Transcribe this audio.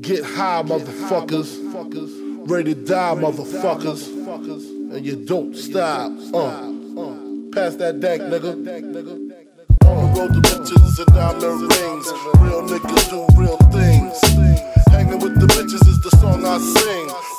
Get high, motherfuckers. Ready to die, motherfuckers. And you don't stop. Pass that dank, nigga. On the road to bitches and diamond rings. Real niggas do real things. Hanging with the bitches is the song I sing.